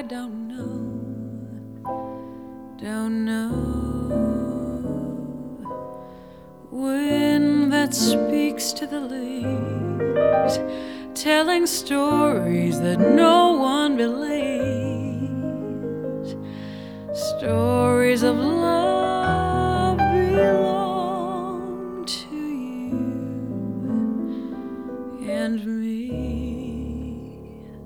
don't know. Wind that speaks to the leaves, telling stories that no one believes.